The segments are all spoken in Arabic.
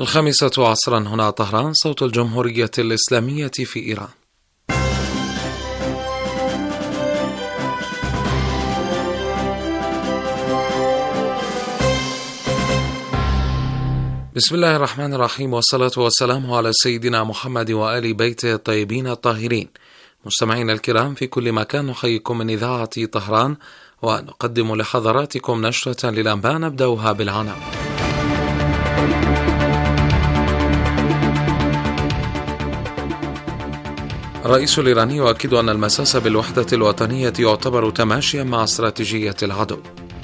الخامسة عصرا هنا طهران، صوت الجمهورية الإسلامية في إيران. بسم الله الرحمن الرحيم، والصلاة والسلام على سيدنا محمد وآل بيته الطيبين الطاهرين. مستمعين الكرام في كل مكان، نحييكم من إذاعة طهران ونقدم لحضراتكم نشرة للأنباء نبدأها بالعناوين. الرئيس الإيراني يؤكد أن المساس بالوحدة الوطنية يعتبر تماشيا مع استراتيجية العدو.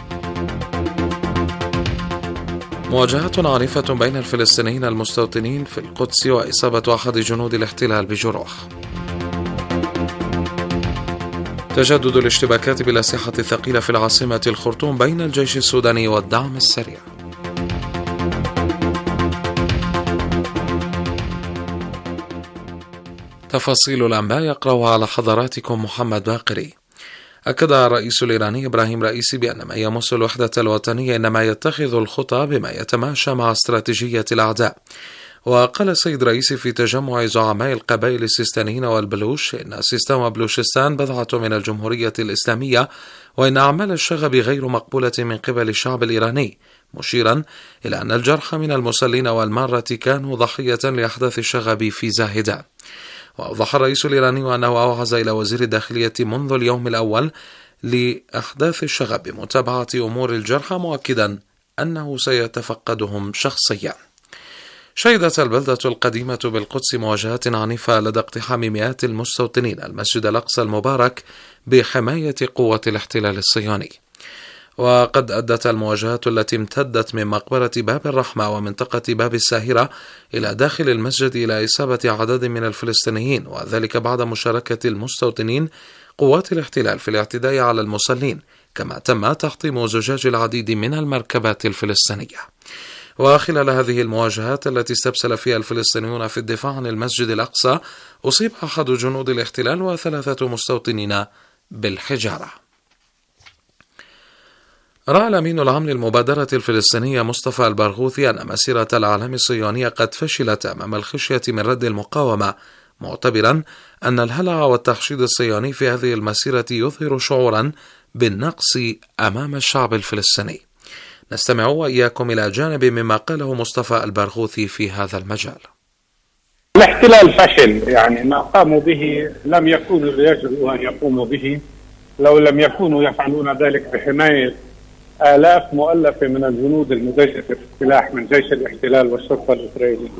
مواجهات عنيفة بين الفلسطينيين المستوطنين في القدس وإصابة أحد جنود الاحتلال بجروح. تجدد الاشتباكات بالأسلحة الثقيلة في العاصمة الخرطوم بين الجيش السوداني والدعم السريع. تفاصيل الأنباء يقرأها على حضراتكم محمد باقري. أكد الرئيس الإيراني إبراهيم رئيسي بأن ما يمس الوحدة الوطنية إنما يتخذ الخطى بما يتماشى مع استراتيجية الأعداء. وقال السيد رئيسي في تجمع زعماء القبائل السيستانيين والبلوش إن سيستان وبلوشستان بضعة من الجمهورية الإسلامية، وإن أعمال الشغب غير مقبولة من قبل الشعب الإيراني، مشيرا إلى أن الجرحى من المسلين والمارة كانوا ضحية لأحداث الشغب في زاهدان. وأوضح الرئيس الإيراني أنه أوعز إلى وزير الداخلية منذ اليوم الأول لأحداث الشغب بمتابعة أمور الجرحى، مؤكدا أنه سيتفقدهم شخصيا. شهدت البلدة القديمة بالقدس مواجهات عنيفة لدى اقتحام مئات المستوطنين المسجد الأقصى المبارك بحماية قوة الاحتلال الصهيوني. وقد أدت المواجهات التي امتدت من مقبرة باب الرحمة ومنطقة باب الساهرة إلى داخل المسجد إلى إصابة عدد من الفلسطينيين، وذلك بعد مشاركة المستوطنين قوات الاحتلال في الاعتداء على المصلين، كما تم تحطيم زجاج العديد من المركبات الفلسطينية. وخلال هذه المواجهات التي استبسل فيها الفلسطينيون في الدفاع عن المسجد الأقصى، أصيب أحد جنود الاحتلال وثلاثة مستوطنين بالحجارة. رأى الأمين العام للمبادرة الفلسطينية مصطفى البرغوثي أن مسيرة الإعلام الصهيونية قد فشلت أمام الخشية من رد المقاومة، معتبرا أن الهلع والتحشيد الصهيوني في هذه المسيرة يظهر شعورا بالنقص أمام الشعب الفلسطيني. نستمع وإياكم إلى جانب مما قاله مصطفى البرغوثي في هذا المجال. الاحتلال فشل، يعني ما قاموا به لم يكونوا ليجرؤوا أن يقوموا به لو لم يكونوا يفعلون ذلك بحماية آلاف مؤلفة من الجنود المدججة في السلاح من جيش الاحتلال والشرطة الإسرائيلية.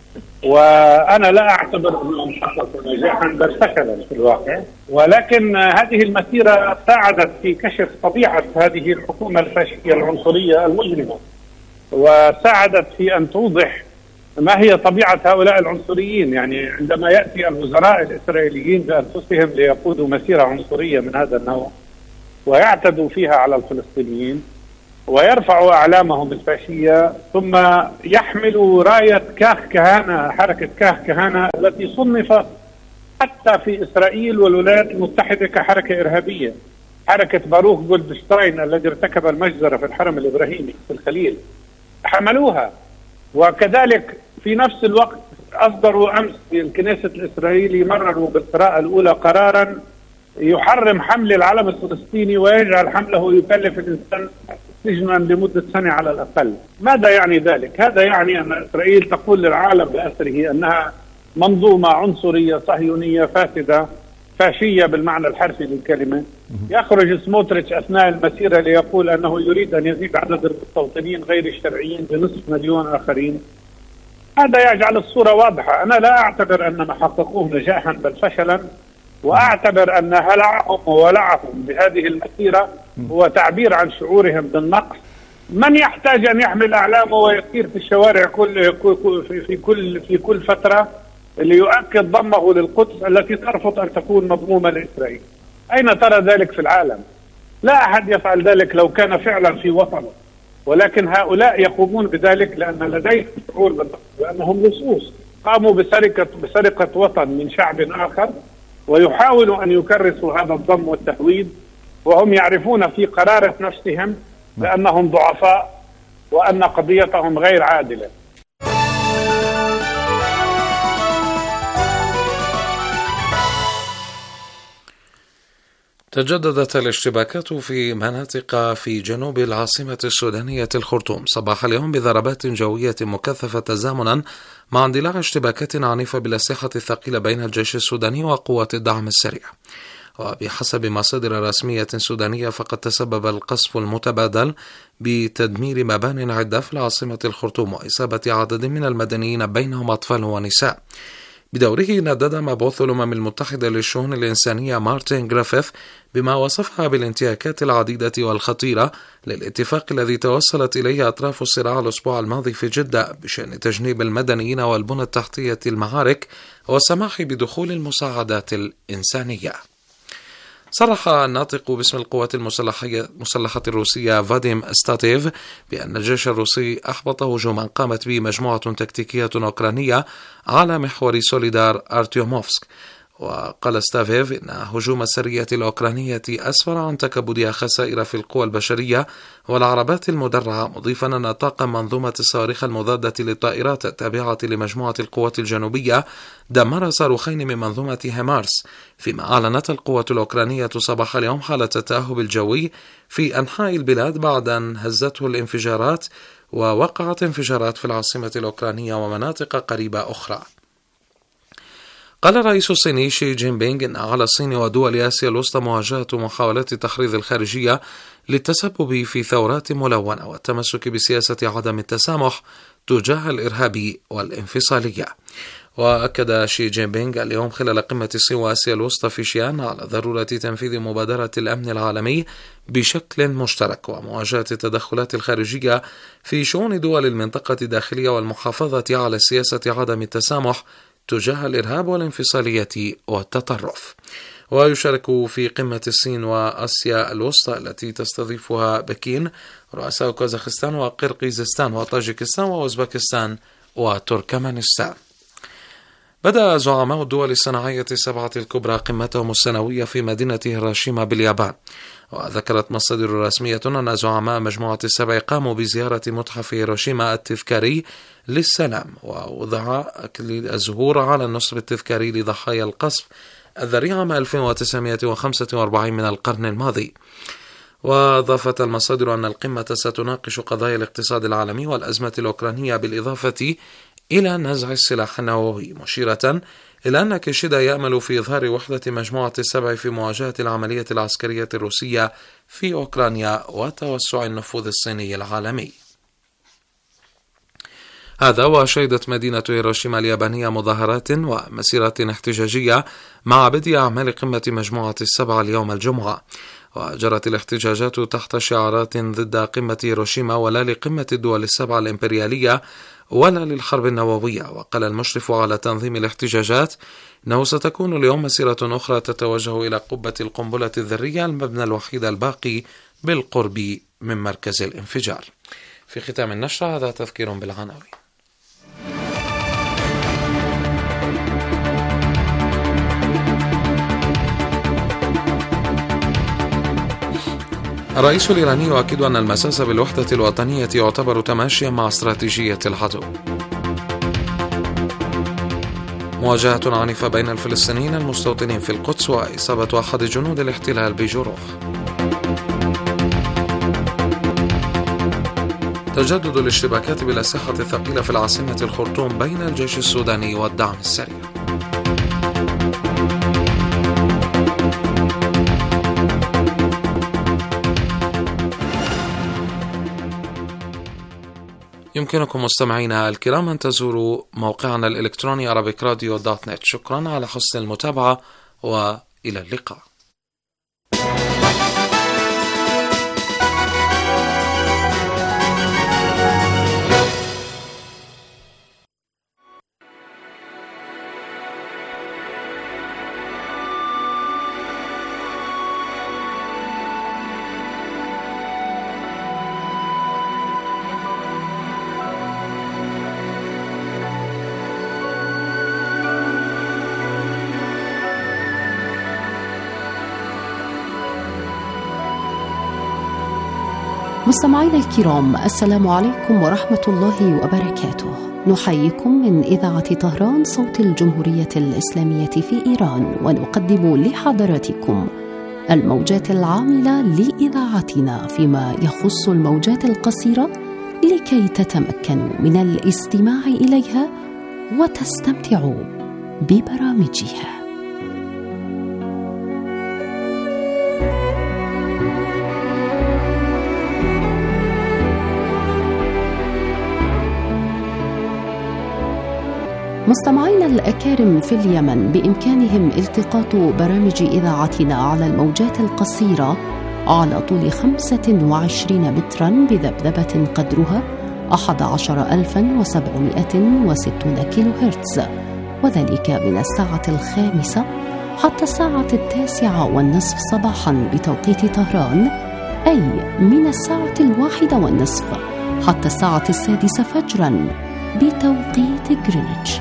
وأنا لا أعتبر أنهم حققوا نجاحا بل فشلا في الواقع، ولكن هذه المسيرة ساعدت في كشف طبيعة هذه الحكومة الفاشية العنصرية المجرمة، وساعدت في أن توضح ما هي طبيعة هؤلاء العنصريين. يعني عندما يأتي الوزراء الإسرائيليين بأنفسهم ليقودوا مسيرة عنصرية من هذا النوع ويعتدوا فيها على الفلسطينيين ويرفعوا أعلامهم الفاشية، ثم يحملوا راية كاخ كهانة، حركة كاخ كهانة التي صنفت حتى في إسرائيل والولايات المتحدة كحركة إرهابية، حركة باروخ جولدشتاين الذي ارتكب المجزرة في الحرم الإبراهيمي في الخليل، حملوها. وكذلك في نفس الوقت أصدروا أمس في الكنيسة الإسرائيلي، مرروا بالقراءة الأولى قرارا يحرم حمل العلم الفلسطيني ويجعل حمله يكلف الإنسان سجنا لمدة سنة على الأقل. ماذا يعني ذلك؟ هذا يعني أن إسرائيل تقول للعالم بأسره أنها منظومة عنصرية صهيونية فاسدة فاشية بالمعنى الحرفي للكلمة. يخرج سموتريتش أثناء المسيرة ليقول أنه يريد أن يزيد عدد المستوطنين غير الشرعيين بنصف مليون آخرين. هذا يجعل الصورة واضحة. أنا لا أعتبر أن ما حققوه نجاحا بل فشلا، وأعتبر أن هلعهم وولعهم بهذه المسيرة هو تعبير عن شعورهم بالنقص. من يحتاج أن يحمل أعلامه ويسير في الشوارع في كل فترة ليؤكد ضمه للقدس التي ترفض أن تكون مضمومة لإسرائيل؟ أين ترى ذلك في العالم؟ لا أحد يفعل ذلك لو كان فعلا في وطنه، ولكن هؤلاء يقومون بذلك لأن لديهم شعور بالنقص، لأنهم لصوص قاموا بسرقة وطن من شعب آخر، ويحاولوا أن يكرسوا هذا الضم والتهويد، وهم يعرفون في قرارة نفسهم بأنهم ضعفاء وأن قضيتهم غير عادلة. تجددت الاشتباكات في مناطق في جنوب العاصمة السودانية الخرطوم صباح اليوم بضربات جوية مكثفة تزامنا مع اندلاع اشتباكات عنيفة بالأسلحة الثقيلة بين الجيش السوداني وقوات الدعم السريع. وبحسب مصادر رسمية سودانية فقد تسبب القصف المتبادل بتدمير مبان عدة في العاصمة الخرطوم وإصابة عدد من المدنيين بينهم أطفال ونساء. بدوره ندد مبعوث الأمم المتحدة للشؤون الإنسانية مارتن غريفيث بما وصفها بالانتهاكات العديدة والخطيرة للاتفاق الذي توصلت إليه أطراف الصراع الأسبوع الماضي في جدة بشأن تجنيب المدنيين والبنى التحتية المعارك والسماح بدخول المساعدات الإنسانية. صرح الناطق باسم القوات المسلحة الروسية فاديم ستاتيف بأن الجيش الروسي أحبط هجوما قامت به مجموعة تكتيكية أوكرانية على محور سوليدار أرتيوموفسك. وقال ستافيف إن هجوم السرية الأوكرانية أسفر عن تكبدها خسائر في القوى البشرية والعربات المدرعة، مضيفا أن طاقم منظومة الصواريخ المضادة للطائرات التابعة لمجموعة القوات الجنوبية دمر صاروخين من منظومة هيمارس، فيما أعلنت القوات الأوكرانية صباح اليوم حالة التأهب الجوي في أنحاء البلاد بعد أن هزته الانفجارات، ووقعت انفجارات في العاصمة الأوكرانية ومناطق قريبة أخرى. قال الرئيس الصيني شي جين بينغ إن على الصين ودول آسيا الوسطى مواجهة محاولات التحريض الخارجية للتسبب في ثورات ملونة والتمسك بسياسة عدم التسامح تجاه الإرهاب والانفصالية. وأكد شي جين بينغ اليوم خلال قمة الصين وآسيا الوسطى في شيان على ضرورة تنفيذ مبادرة الأمن العالمي بشكل مشترك ومواجهة التدخلات الخارجية في شؤون دول المنطقة الداخلية والمحافظة على سياسة عدم التسامح تجاه الإرهاب والانفصالية والتطرف. ويشارك في قمة الصين وآسيا الوسطى التي تستضيفها بكين رؤساء كازاخستان وقرقيزستان وطاجيكستان وأوزبكستان وتركمانستان. بدأ زعماء الدول الصناعية السبعة الكبرى قمتهم السنوية في مدينة هيروشيما باليابان. وذكرت مصادر رسمية أن زعماء مجموعة السبع قاموا بزيارة متحف هيروشيما التذكاري للسلام، ووضع أكليل الزهور على النصب التذكاري لضحايا القصف الذريع عام 1945 من القرن الماضي. وأضافت المصادر أن القمة ستناقش قضايا الاقتصاد العالمي والأزمة الأوكرانية بالإضافة إلى نزع السلاح النووي، مشيرة إلى أن كيشيدا يأمل في إظهار وحدة مجموعة السبع في مواجهة العملية العسكرية الروسية في أوكرانيا وتوسع النفوذ الصيني العالمي. هذا وشهدت مدينة هيروشيما اليابانية مظاهرات ومسيرات احتجاجية مع بدء أعمال قمة مجموعة السبع اليوم الجمعة. وجرت الاحتجاجات تحت شعارات ضد قمة هيروشيما ولا لقمة الدول السبع الإمبريالية ولا للحرب النووية. وقال المشرف على تنظيم الاحتجاجات أنه ستكون اليوم مسيرة أخرى تتوجه إلى قبة القنبلة الذرية المبنى الوحيد الباقي بالقرب من مركز الانفجار. في ختام النشرة هذا تذكير بالعناوين. الرئيس الإيراني يؤكد أن المساس بالوحدة الوطنية يعتبر تماشيا مع استراتيجية العدو. مواجهة عنيفة بين الفلسطينيين المستوطنين في القدس وإصابة أحد جنود الاحتلال بجروح. تجدد الاشتباكات بالأسلحة الثقيلة في العاصمة الخرطوم بين الجيش السوداني والدعم السريع. يمكنكم مستمعينا الكرام أن تزوروا موقعنا الإلكتروني arabikradio.net. شكرا على حسن المتابعة وإلى اللقاء. مستمعينا الكرام، السلام عليكم ورحمة الله وبركاته. نحييكم من إذاعة طهران صوت الجمهورية الإسلامية في إيران، ونقدم لحضراتكم الموجات العاملة لإذاعتنا فيما يخص الموجات القصيرة لكي تتمكنوا من الاستماع إليها وتستمتعوا ببرامجها. مستمعينا الأكارم في اليمن بإمكانهم التقاط برامج إذاعتنا على الموجات القصيرة على طول 25 مترا بذبذبة قدرها 11760 كيلو هرتز، وذلك من الساعة 5 حتى الساعة 9:30 صباحا بتوقيت طهران، أي من الساعة 1:30 حتى الساعة 6 فجرا بتوقيت غرينتش.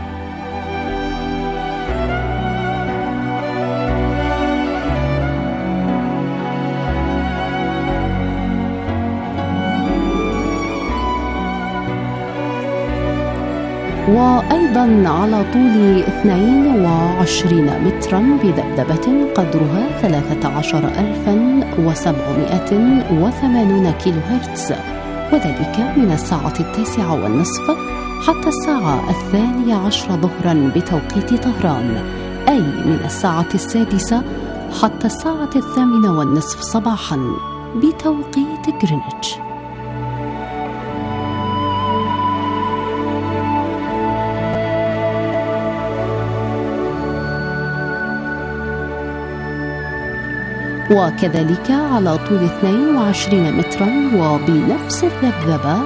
وأيضا على طول 22 مترا بذبذبة قدرها 13780 كيلو هرتز، وذلك من الساعة 9:30 حتى الساعة 12 ظهرا بتوقيت طهران، أي من الساعة 6 حتى الساعة 8:30 صباحا بتوقيت غرينتش. وكذلك على طول 22 مترا وبنفس الذبذبة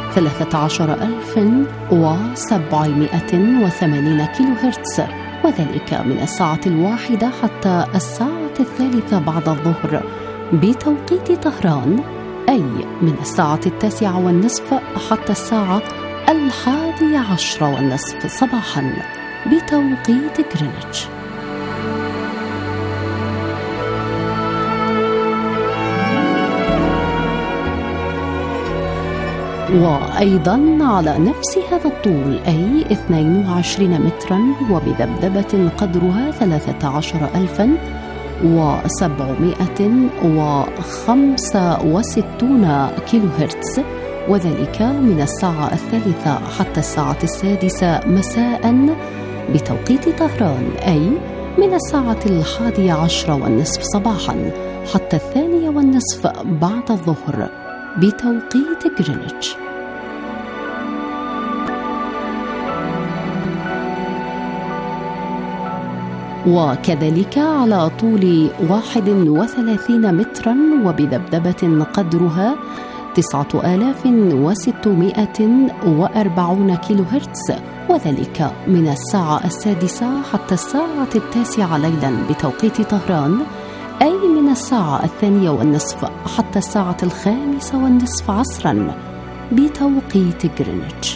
13780 كيلو هرتز، وذلك من الساعة 1 حتى الساعة 3 بعد الظهر بتوقيت طهران، أي من الساعة 9:30 حتى الساعة 11:30 صباحا بتوقيت غرينتش. وأيضا على نفس هذا الطول أي 22 مترا وبذبذبة قدرها 13765 كيلو هرتز، وذلك من الساعة 3 حتى الساعة 6 مساء بتوقيت طهران، أي من الساعة 11:30 صباحا حتى 2:30 بعد الظهر بتوقيت غرينتش. وكذلك على طول 31 مترا وبذبذبة قدرها 9640 كيلو هرتز، وذلك من الساعة 6 حتى الساعة 9 ليلا بتوقيت طهران، أي من الساعة 2:30 حتى الساعة 5:30 عصرا بتوقيت غرينتش.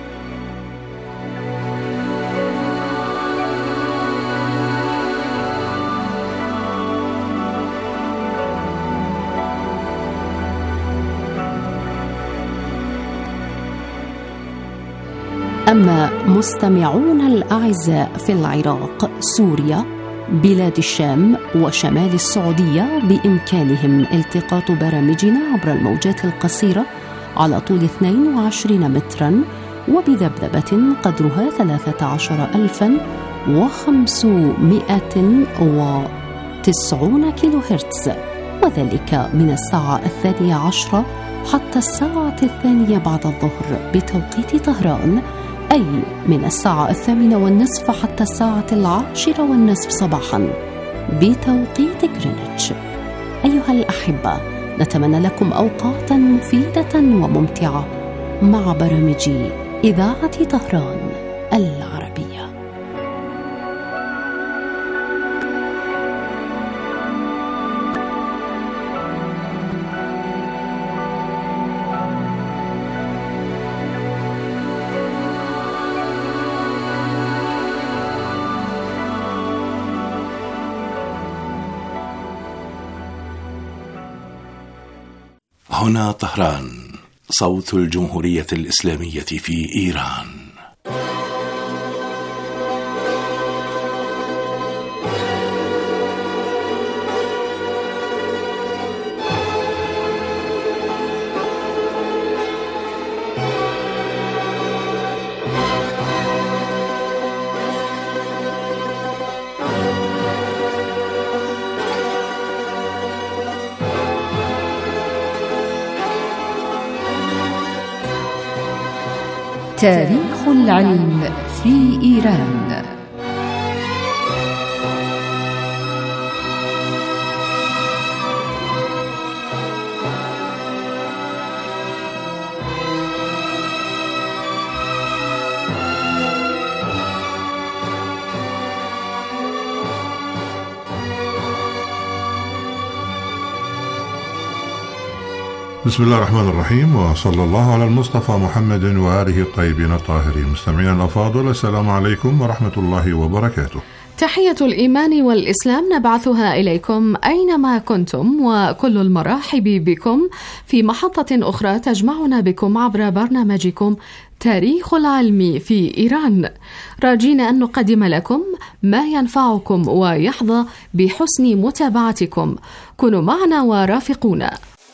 أما مستمعون الأعزاء في العراق، سوريا، بلاد الشام وشمال السعودية بإمكانهم التقاط برامجنا عبر الموجات القصيرة على طول 22 مترا وبذبذبة قدرها 13590 كيلو هرتز، وذلك من الساعة 12 حتى الساعة 2 بعد الظهر بتوقيت طهران، أي من الساعة 8:30 حتى الساعة 10:30 صباحا بتوقيت غرينتش. أيها الأحبة، نتمنى لكم أوقاتا مفيدة وممتعة مع برامج إذاعة طهران العربية. هنا طهران، صوت الجمهورية الإسلامية في إيران. تاريخ العلم في إيران. بسم الله الرحمن الرحيم، وصلى الله على المصطفى محمد وآله الطيبين الطاهرين. مستمعينا الأفاضل، السلام عليكم ورحمة الله وبركاته. تحية الإيمان والإسلام نبعثها إليكم أينما كنتم، وكل المرحب بكم في محطة أخرى تجمعنا بكم عبر برنامجكم تاريخ العلم في إيران، راجين أن نقدم لكم ما ينفعكم ويحظى بحسن متابعتكم. كونوا معنا ورافقونا.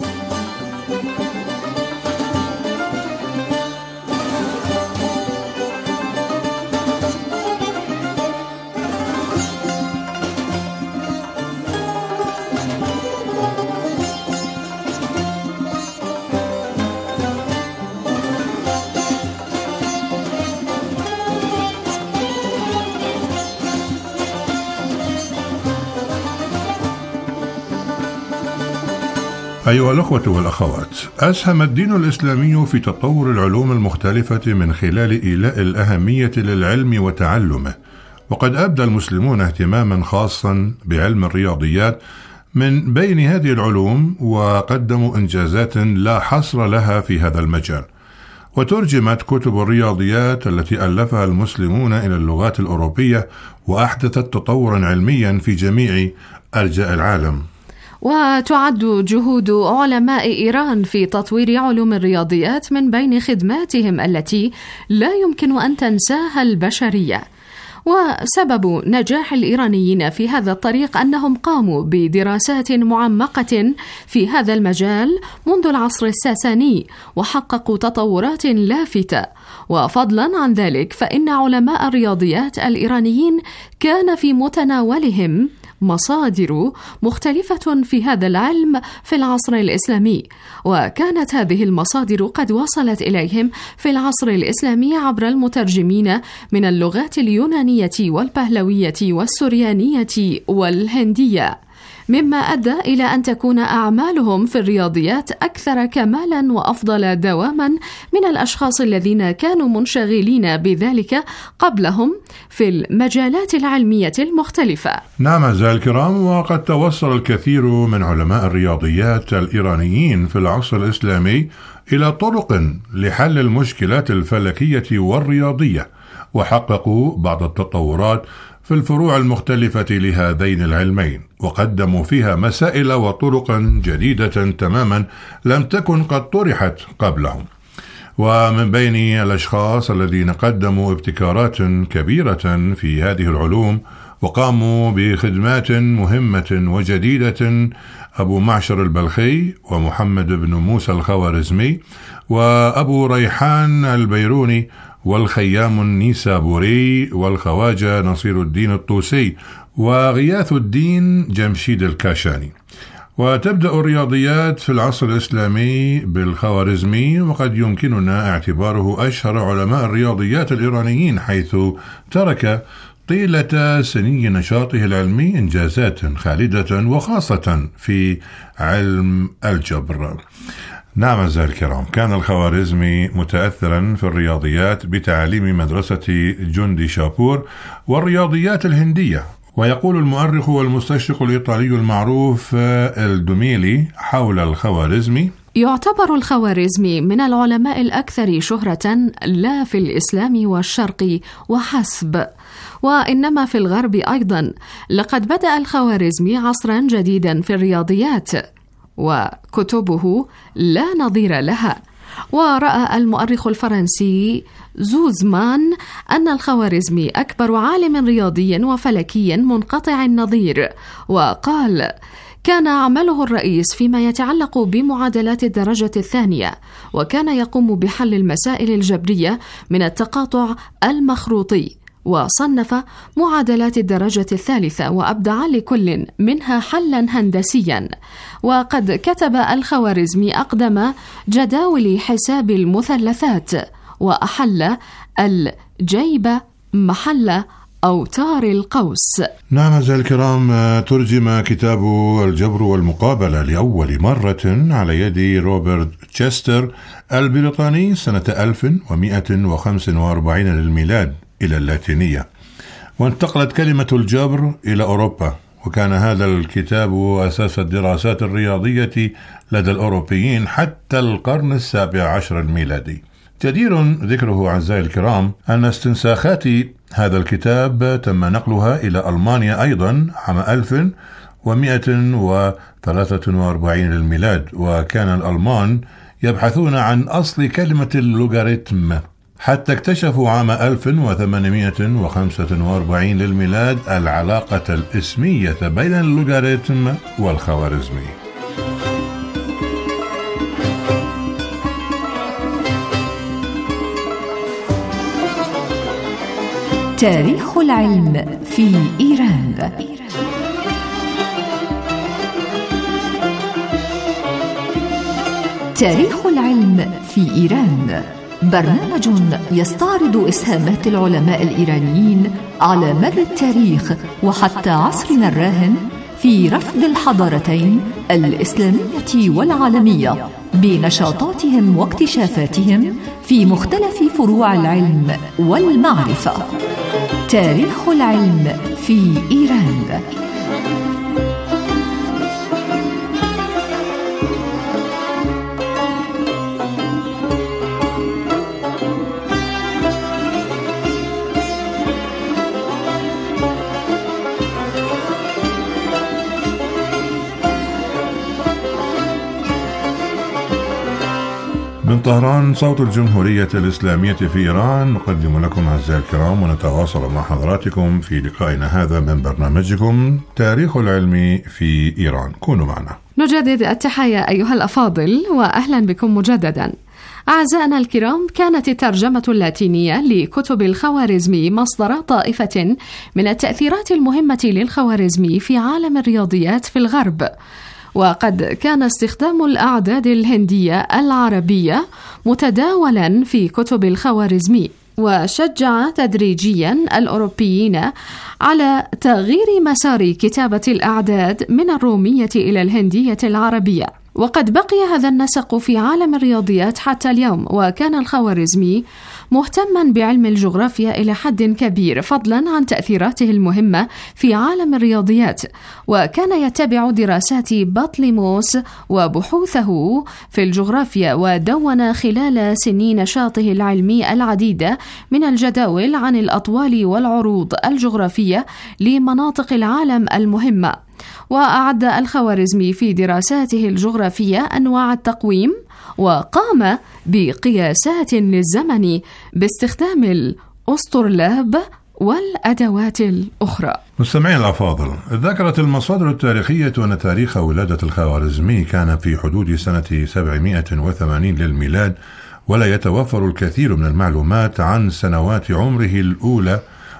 أيها الأخوة والأخوات، أسهم الدين الإسلامي في تطور العلوم المختلفة من خلال إيلاء الأهمية للعلم وتعلمه، وقد أبدى المسلمون اهتماما خاصا بعلم الرياضيات من بين هذه العلوم، وقدموا إنجازات لا حصر لها في هذا المجال، وترجمت كتب الرياضيات التي ألفها المسلمون إلى اللغات الأوروبية، وأحدثت تطورا علميا في جميع أرجاء العالم. وتعد جهود علماء إيران في تطوير علوم الرياضيات من بين خدماتهم التي لا يمكن أن تنساها البشرية. وسبب نجاح الإيرانيين في هذا الطريق أنهم قاموا بدراسات معمقة في هذا المجال منذ العصر الساساني، وحققوا تطورات لافتة. وفضلا عن ذلك فإن علماء الرياضيات الإيرانيين كان في متناولهم مصادر مختلفة في هذا العلم في العصر الإسلامي، وكانت هذه المصادر قد وصلت إليهم في العصر الإسلامي عبر المترجمين من اللغات اليونانية والبهلوية والسريانية والهندية، مما أدى إلى أن تكون أعمالهم في الرياضيات أكثر كمالا وأفضل دواما من الأشخاص الذين كانوا منشغلين بذلك قبلهم في المجالات العلمية المختلفة. نعم أعزائي الكرام، وقد توصل الكثير من علماء الرياضيات الإيرانيين في العصر الإسلامي إلى طرق لحل المشكلات الفلكية والرياضية، وحققوا بعض التطورات في الفروع المختلفة لهذين العلمين، وقدموا فيها مسائل وطرق جديدة تماما لم تكن قد طرحت قبلهم. ومن بين الأشخاص الذين قدموا ابتكارات كبيرة في هذه العلوم وقاموا بخدمات مهمة وجديدة أبو معشر البلخي، ومحمد بن موسى الخوارزمي، وأبو ريحان البيروني، والخيام النيسابوري، والخواجة نصير الدين الطوسي، وغياث الدين جمشيد الكاشاني. وتبدأ الرياضيات في العصر الإسلامي بالخوارزمي، وقد يمكننا اعتباره أشهر علماء الرياضيات الإيرانيين، حيث ترك طيلة سني نشاطه العلمي إنجازات خالدة، وخاصة في علم الجبر. نعم أعزائي الكرام، كان الخوارزمي متأثرا في الرياضيات بتعليم مدرسة جندي شابور والرياضيات الهندية. ويقول المؤرخ والمستشرق الإيطالي المعروف الدوميلي حول الخوارزمي: يعتبر الخوارزمي من العلماء الأكثر شهرة لا في الإسلام والشرق وحسب، وإنما في الغرب أيضا. لقد بدأ الخوارزمي عصرا جديدا في الرياضيات، وكتبه لا نظير لها. ورأى المؤرخ الفرنسي زوزمان أن الخوارزمي أكبر عالم رياضي وفلكي منقطع النظير، وقال: كان عمله الرئيس فيما يتعلق بمعادلات الدرجة الثانية، وكان يقوم بحل المسائل الجبرية من التقاطع المخروطي، وصنف معادلات الدرجة الثالثة وأبدع لكل منها حلا هندسيا. وقد كتب الخوارزمي أقدم جداول حساب المثلثات، وأحل الجيب محل أوتار القوس. نعم أعزائي الكرام، ترجم كتاب الجبر والمقابلة لأول مرة على يد روبرت تشستر البريطاني سنة 1145 للميلاد إلى اللاتينية، وانتقلت كلمة الجبر إلى أوروبا، وكان هذا الكتاب أساس الدراسات الرياضية لدى الأوروبيين حتى القرن 17 الميلادي. جدير ذكره أعزائي الكرام أن استنساخات هذا الكتاب تم نقلها إلى ألمانيا أيضا عام 1143 للميلاد، وكان الألمان يبحثون عن أصل كلمة اللوغاريتم حتى اكتشفوا عام 1845 للميلاد العلاقة الاسمية بين اللوغاريتم والخوارزمي. تاريخ العلم في إيران. تاريخ العلم في إيران برنامج يستعرض إسهامات العلماء الإيرانيين على مدى التاريخ وحتى عصرنا الراهن في رفض الحضارتين الإسلامية والعالمية بنشاطاتهم واكتشافاتهم في مختلف فروع العلم والمعرفة. تاريخ العلم في إيران. من طهران صوت الجمهورية الإسلامية في إيران، نقدم لكم أعزائي الكرام ونتواصل مع حضراتكم في لقائنا هذا من برنامجكم تاريخ العلم في إيران. كونوا معنا. نجدد التحية أيها الأفاضل وأهلا بكم مجددا. أعزائنا الكرام، كانت الترجمة اللاتينية لكتب الخوارزمي مصدر طائفة من التأثيرات المهمة للخوارزمي في عالم الرياضيات في الغرب، وقد كان استخدام الأعداد الهندية العربية متداولا في كتب الخوارزمي، وشجع تدريجيا الأوروبيين على تغيير مسار كتابة الأعداد من الرومية إلى الهندية العربية. وقد بقي هذا النسق في عالم الرياضيات حتى اليوم، وكان الخوارزمي مهتما بعلم الجغرافيا إلى حد كبير فضلا عن تأثيراته المهمة في عالم الرياضيات، وكان يتبع دراسات بطليموس وبحوثه في الجغرافيا، ودون خلال سنين نشاطه العلمي العديدة من الجداول عن الأطوال والعروض الجغرافية لمناطق العالم المهمة. وأعد الخوارزمي في دراساته الجغرافية أنواع التقويم، وقام بقياسات للزمن باستخدام الأسطرلاب والأدوات الأخرى. مستمعين الأفاضل، ذكرت المصادر التاريخية أن تاريخ ولادة الخوارزمي كان في حدود سنة 780 للميلاد، ولا يتوفر الكثير من المعلومات عن سنوات عمره الأولى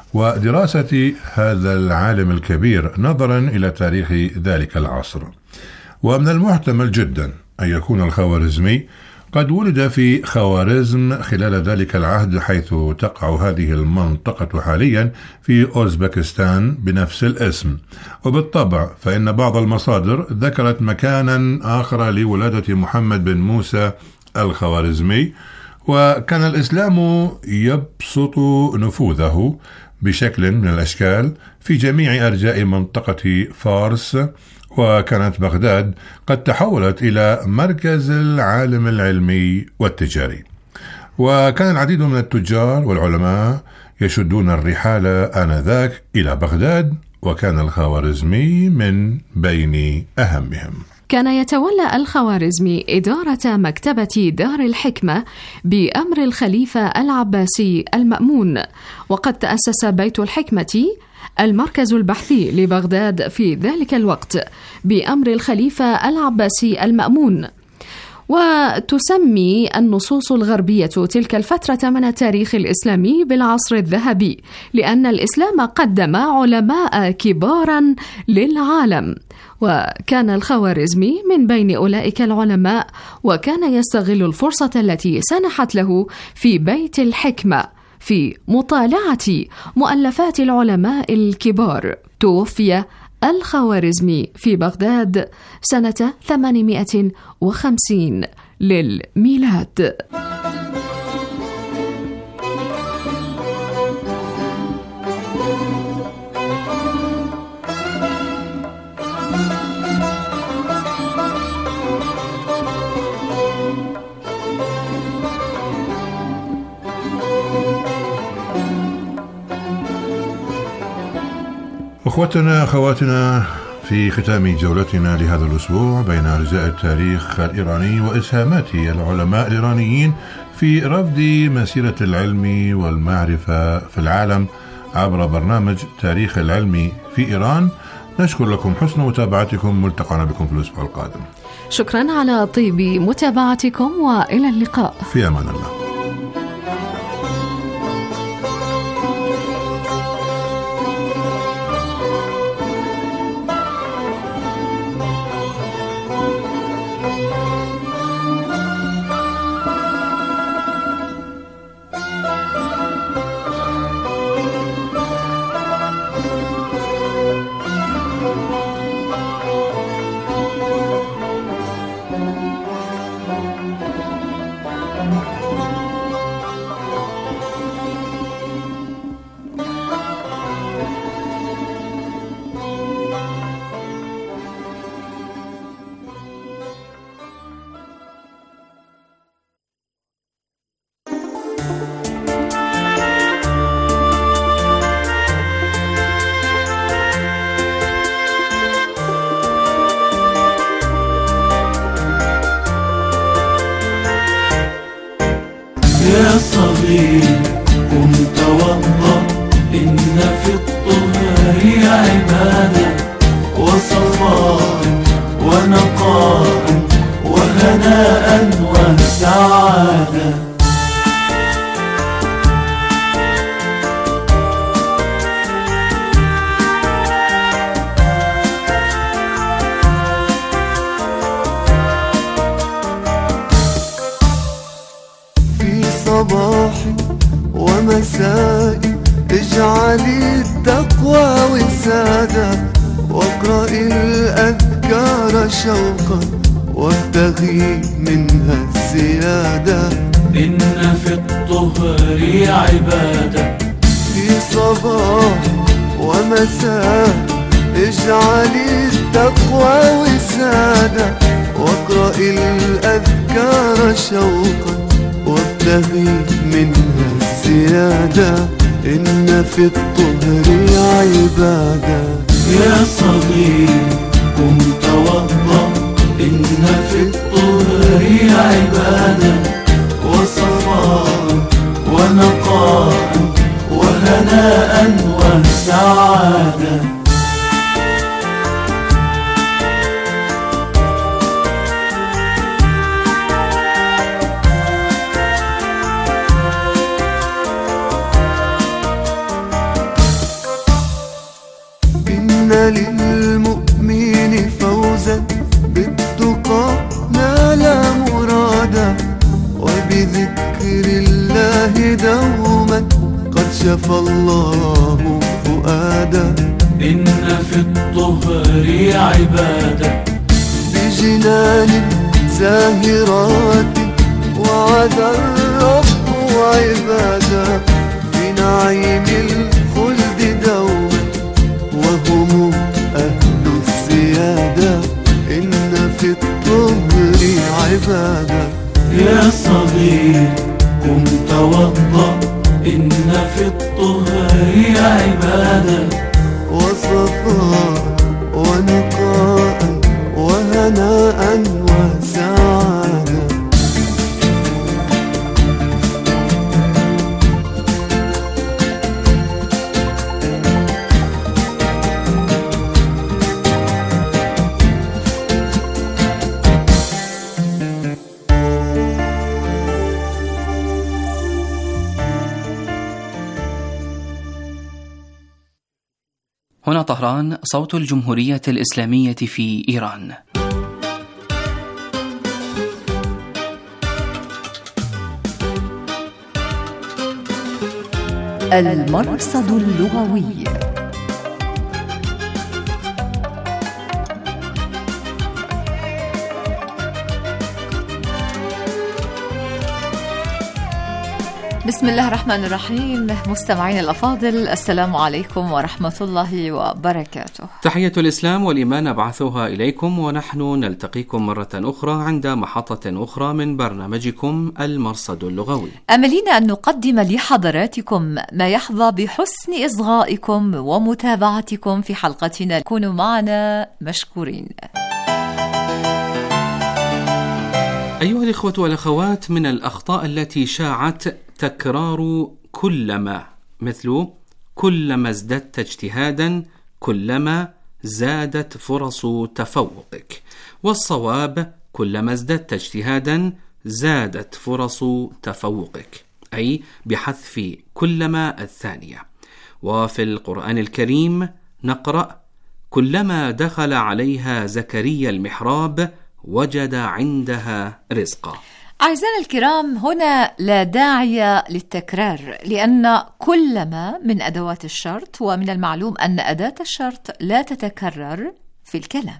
ودراسة هذا العالم الكبير نظرا إلى تاريخ ذلك العصر. ومن المحتمل جدا أن يكون الخوارزمي قد ولد في خوارزم خلال ذلك العهد، حيث تقع هذه المنطقة حاليا في أوزبكستان بنفس الاسم. وبالطبع فإن بعض المصادر ذكرت مكانا آخر لولادة محمد بن موسى الخوارزمي، وكان الإسلام يبسط نفوذه بشكل من الأشكال في جميع أرجاء منطقة فارس، وكانت بغداد قد تحولت إلى مركز العالم العلمي والتجاري. وكان العديد من التجار والعلماء يشدون الرحال آنذاك إلى بغداد، وكان الخوارزمي من بين أهمهم. كان يتولى الخوارزمي إدارة مكتبة دار الحكمة بأمر الخليفة العباسي المأمون، وقد تأسس بيت الحكمة المركز البحثي لبغداد في ذلك الوقت بأمر الخليفة العباسي المأمون. وتسمي النصوص الغربية تلك الفترة من التاريخ الإسلامي بالعصر الذهبي، لأن الإسلام قدم علماء كبارا للعالم، وكان الخوارزمي من بين أولئك العلماء، وكان يستغل الفرصة التي سنحت له في بيت الحكمة في مطالعة مؤلفات العلماء الكبار. توفي الخوارزمي في بغداد سنة 850 للميلاد. أخوتنا أخواتنا، في ختام جولتنا لهذا الأسبوع بين أجزاء التاريخ الإيراني وإسهامات العلماء الإيرانيين في رفض مسيرة العلم والمعرفة في العالم عبر برنامج تاريخ العلم في إيران، نشكر لكم حسن متابعتكم، ملتقانا بكم في الأسبوع القادم. شكرا على طيب متابعتكم، وإلى اللقاء في أمان الله. يا صغير قم توضأ، إن في الطهر عبادة وصفاء ونقاء وهناء وسعادة. صباحي ومسائي اجعلي التقوى وسادة، واقرئي الأذكار شوقا وابتغي منها الزيادة. إن في الطهر عبادة. في صباح ومساء اجعلي التقوى وسادة، واقرئي الأذكار شوقا وابتغي منها الزيادة. إن في الطهر عبادة. يا صغير قم توضأ، إن في الطهر عبادة وصفاء ونقاء وهناء وسعادة. للمؤمن فوزا بالتقى نال مرادا، وبذكر الله دوما قد شفى الله فؤادا. إن في الطهر عبادة. بجنان زاهرات وعد الرب عبادا، بنعيم الخلد دوما وهم أهل السيادة. إن في الطهر عبادة. يا صغير قم توضأ، إن في الطهر عبادة وصفاء ونقاء وهناء وسعادة. هنا طهران، صوت الجمهورية الإسلامية في إيران. المرصد اللغوي. بسم الله الرحمن الرحيم. مستمعين الأفاضل، السلام عليكم ورحمة الله وبركاته. تحية الإسلام والإيمان أبعثها إليكم، ونحن نلتقيكم مرة أخرى عند محطة أخرى من برنامجكم المرصد اللغوي. أملين أن نقدم لحضراتكم ما يحظى بحسن إصغائكم ومتابعتكم في حلقتنا. كونوا معنا مشكورين. أيها الإخوة والأخوات، من الأخطاء التي شاعت تكرار كلما، مثل كلما ازددت اجتهادا كلما زادت فرص تفوقك، والصواب كلما ازددت اجتهادا زادت فرص تفوقك، أي بحذف كلما الثانية. وفي القرآن الكريم نقرأ: كلما دخل عليها زكريا المحراب وجد عندها رزقا. أعزائنا الكرام، هنا لا داعي للتكرار، لأن كلما من أدوات الشرط، ومن المعلوم أن أداة الشرط لا تتكرر في الكلام.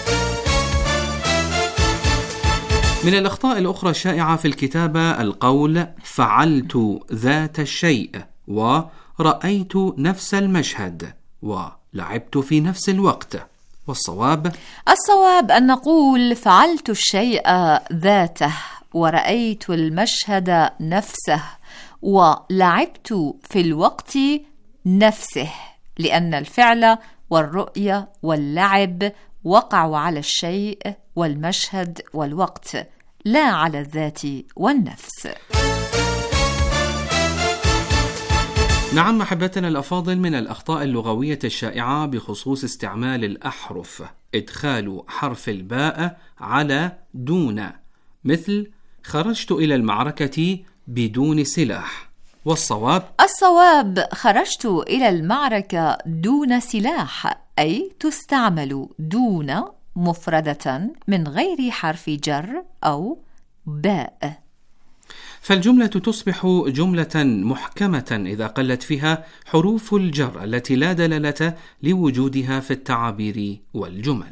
من الأخطاء الأخرى الشائعة في الكتابة القول فعلت ذات الشيء، ورأيت نفس المشهد، ولعبت في نفس الوقت، والصواب أن نقول فعلت الشيء ذاته، ورأيت المشهد نفسه، ولعبت في الوقت نفسه، لأن الفعل والرؤية واللعب وقعوا على الشيء والمشهد والوقت، لا على الذات والنفس. نعم أحبتنا الأفاضل، من الأخطاء اللغوية الشائعة بخصوص استعمال الأحرف إدخال حرف الباء على دون، مثل خرجت إلى المعركة بدون سلاح، والصواب خرجت إلى المعركة دون سلاح، أي تستعمل دون مفردة من غير حرف جر أو باء. فالجملة تصبح جملة محكمة إذا قلت فيها حروف الجر التي لا دلالة لوجودها في التعابير والجمل.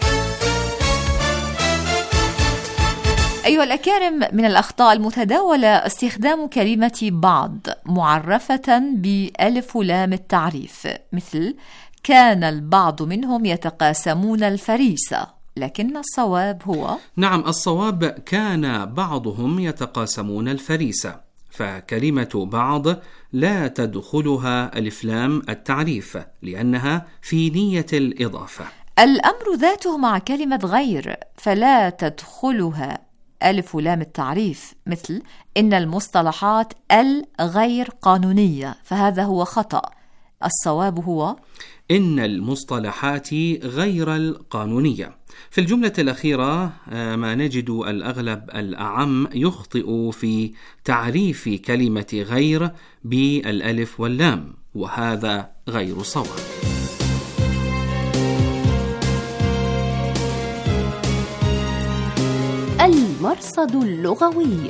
أيها الأكارم، من الأخطاء المتداولة استخدام كلمة بعض معرفة بألف ولام التعريف، مثل كان البعض منهم يتقاسمون الفريسة، لكن الصواب هو نعم، الصواب كان بعضهم يتقاسمون الفريسة، فكلمة بعض لا تدخلها ألف لام التعريف لأنها في نية الإضافة. الأمر ذاته مع كلمة غير، فلا تدخلها ألف لام التعريف، مثل إن المصطلحات الغير قانونية، فهذا هو خطأ. الصواب هو إن المصطلحات غير القانونية. في الجملة الأخيرة ما نجد الأغلب الأعم يخطئ في تعريف كلمة غير بالألف واللام، وهذا غير صواب. المرصد اللغوي.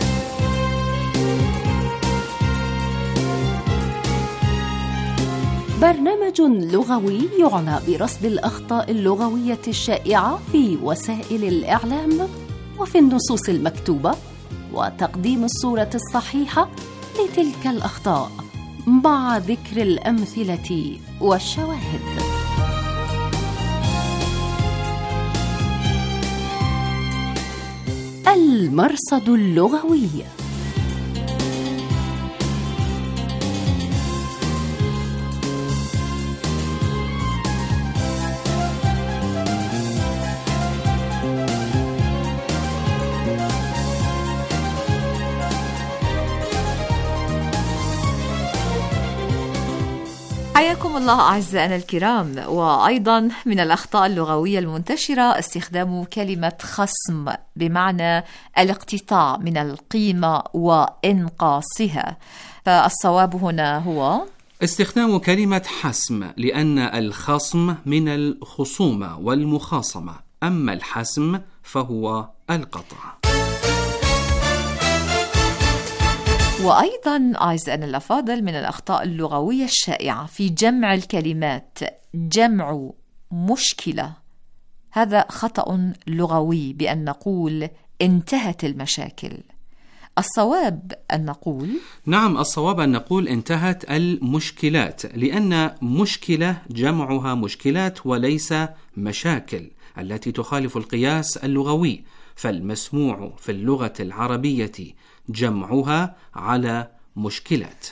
برنامج لغوي يعنى برصد الأخطاء اللغوية الشائعة في وسائل الإعلام وفي النصوص المكتوبة، وتقديم الصورة الصحيحة لتلك الأخطاء مع ذكر الأمثلة والشواهد. المرصد اللغوي. حياكم الله أعزائنا الكرام. وأيضا من الأخطاء اللغوية المنتشرة استخدام كلمة خصم بمعنى الاقتطاع من القيمة وإنقاصها، فالصواب هنا هو استخدام كلمة حسم لأن الخصم من الخصومة والمخاصمة، أما الحسم فهو القطع. وأيضا أعزائنا الأفاضل، من الأخطاء اللغوية الشائعة في جمع الكلمات جمع مشكلة. هذا خطأ لغوي بأن نقول انتهت المشاكل. الصواب أن نقول نعم، الصواب أن نقول انتهت المشكلات، لأن مشكلة جمعها مشكلات وليس مشاكل التي تخالف القياس اللغوي، فالمسموع في اللغة العربية جمعها على مشكلات.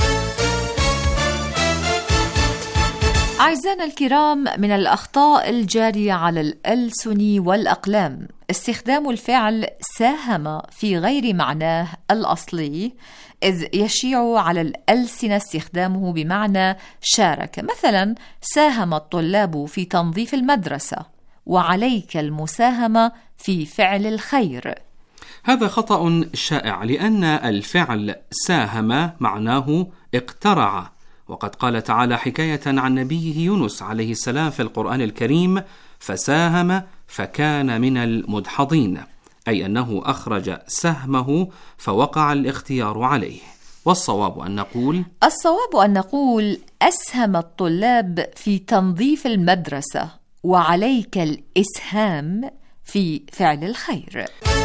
أعزائنا الكرام، من الأخطاء الجارية على الألسن والأقلام استخدام الفعل ساهم في غير معناه الأصلي، إذ يشيع على الألسنة استخدامه بمعنى شارك. مثلا: ساهم الطلاب في تنظيف المدرسة، وعليك المساهمة في فعل الخير. هذا خطأ شائع، لأن الفعل ساهم معناه اقترع، وقد قال تعالى حكاية عن نبيه يونس عليه السلام في القرآن الكريم: فساهم فكان من المدحضين، أي أنه أخرج سهمه فوقع الاختيار عليه. والصواب أن نقول أسهم الطلاب في تنظيف المدرسة، وعليك الإسهام في فعل الخير.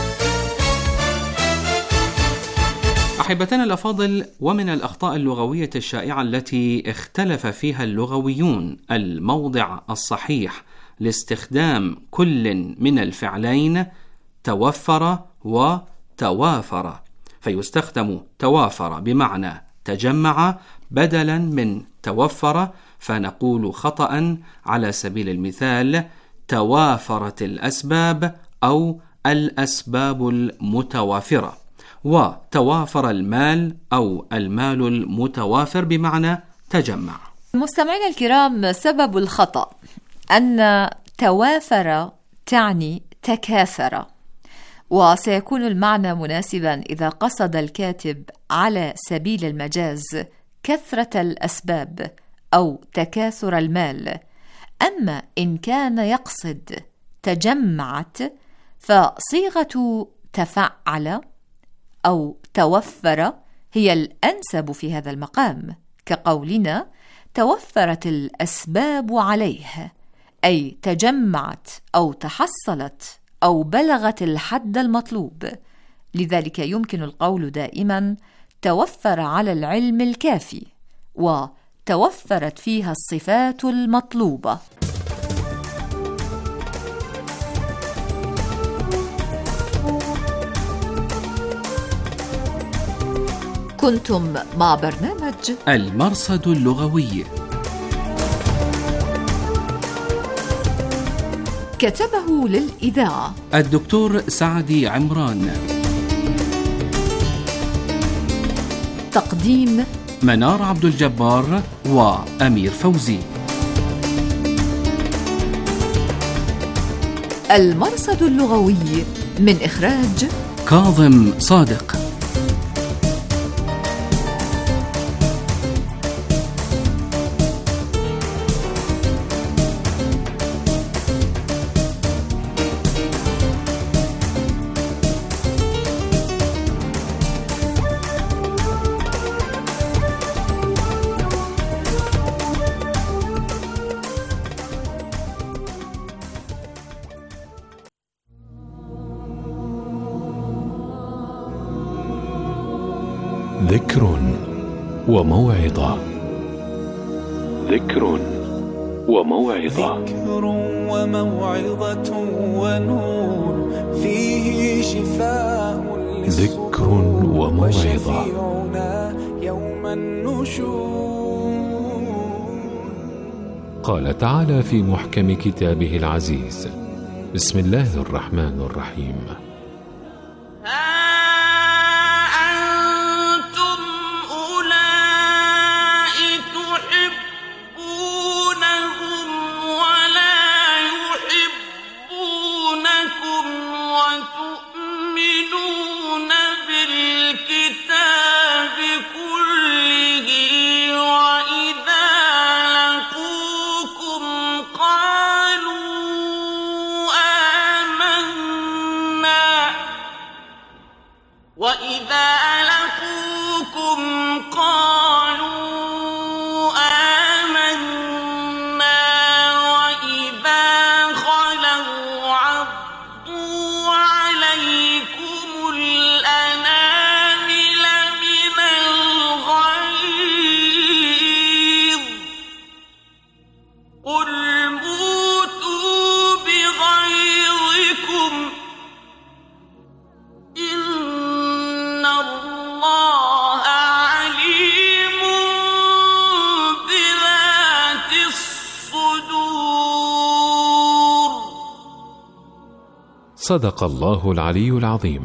أحبتنا الأفاضل، ومن الأخطاء اللغوية الشائعة التي اختلف فيها اللغويون الموضع الصحيح لاستخدام كل من الفعلين توفر وتوافر، فيستخدم توافر بمعنى تجمع بدلا من توفر، فنقول خطأ على سبيل المثال: توافرت الأسباب أو الأسباب المتوافرة. وتوافر المال أو المال المتوافر بمعنى تجمع. مستمعينا الكرام، سبب الخطأ أن توافر تعني تكاثر، وسيكون المعنى مناسبا إذا قصد الكاتب على سبيل المجاز كثرة الأسباب أو تكاثر المال. أما إن كان يقصد تجمعت، فصيغة تفعل أو توفر هي الأنسب في هذا المقام، كقولنا توفرت الأسباب عليه، أي تجمعت أو تحصلت أو بلغت الحد المطلوب. لذلك يمكن القول دائما توفر على العلم الكافي، وتوفرت فيها الصفات المطلوبة. كنتم مع برنامج المرصد اللغوي، كتبه للإذاعة الدكتور سعدي عمران، تقديم منار عبد الجبار وأمير فوزي. المرصد اللغوي من إخراج كاظم صادق. ذكر وموعظة. ذكر وموعظة. ذكر وموعظة ونور فيه شفاء ذكر وموعظة. يوم النشور. قال تعالى في محكم كتابه العزيز: بسم الله الرحمن الرحيم: كله وإذا صدق الله العلي العظيم.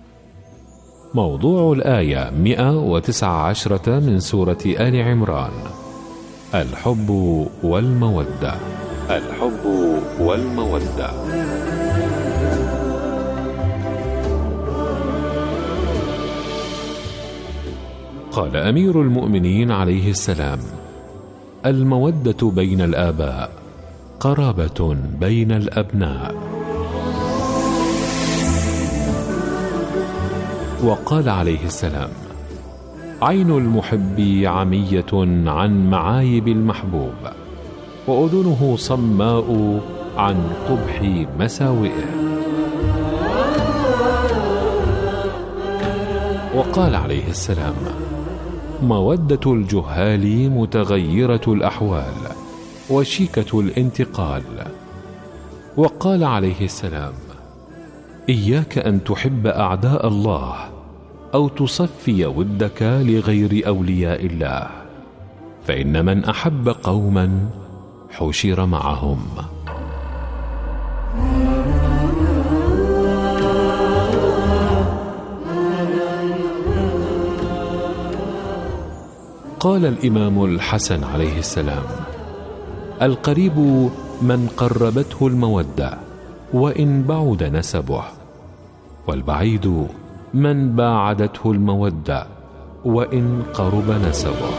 موضوع الآية 119 من سورة آل عمران: الحب والمودة. الحب والمودة. قال أمير المؤمنين عليه السلام: المودة بين الآباء قرابة بين الأبناء. وقال عليه السلام: عين المحب عمية عن معايب المحبوب، وأذنه صماء عن قبح مساوئه. وقال عليه السلام: مودة الجهال متغيرة الأحوال وشيكة الانتقال. وقال عليه السلام: إياك أن تحب أعداء الله أو تصفي ودك لغير أولياء الله، فإن من أحب قوما حشر معهم. قال الإمام الحسن عليه السلام: القريب من قربته المودة وإن بعد نسبه، والبعيد من باعدته المودة وإن قرب نسبه.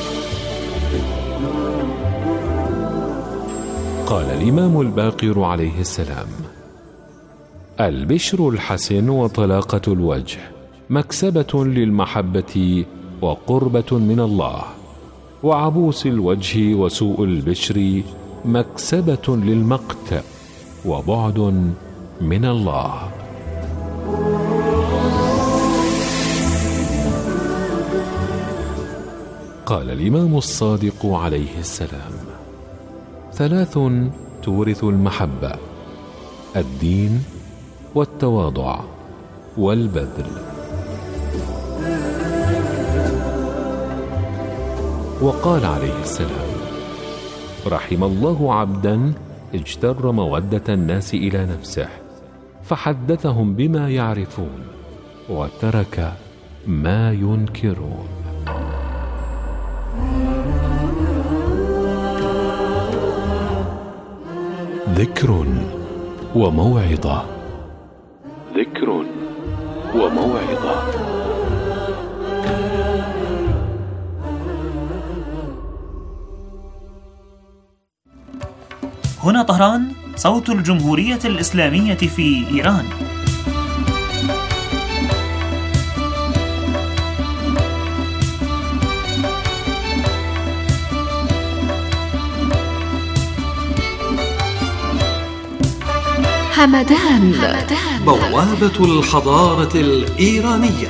قال الإمام الباقر عليه السلام: البشر الحسن وطلاقة الوجه مكسبة للمحبة وقربة من الله، وعبوس الوجه وسوء البشر مكسبة للمقت وبعد من الله. قال الإمام الصادق عليه السلام: ثلاث تورث المحبة: الدين والتواضع والبذل. وقال عليه السلام: رحم الله عبدا اجتر مودة الناس إلى نفسه فحدثهم بما يعرفون وترك ما ينكرون. ذكر وموعظة. ذكر وموعظة. هنا طهران، صوت الجمهورية الإسلامية في إيران. همدان، بوابة الحضارة الإيرانية.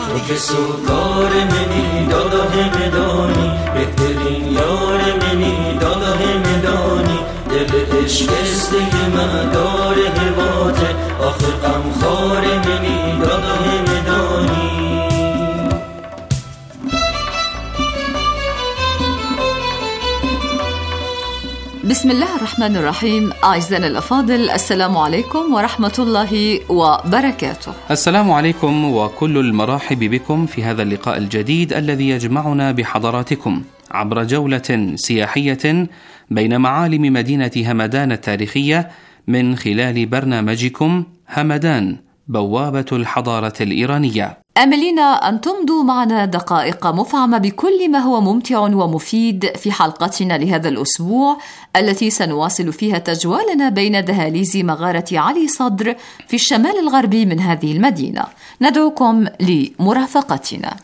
بسم الله الرحمن الرحيم. أعزائنا الأفاضل، السلام عليكم ورحمة الله وبركاته. السلام عليكم وكل المرحب بكم في هذا اللقاء الجديد الذي يجمعنا بحضراتكم عبر جولة سياحية بين معالم مدينة همدان التاريخية من خلال برنامجكم همدان، بوابة الحضارة الإيرانية. آملين أن تمضوا معنا دقائق مفعمة بكل ما هو ممتع ومفيد في حلقتنا لهذا الأسبوع، التي سنواصل فيها تجوالنا بين دهاليز مغارة علي صدر في الشمال الغربي من هذه المدينة. ندعوكم لمرافقتنا.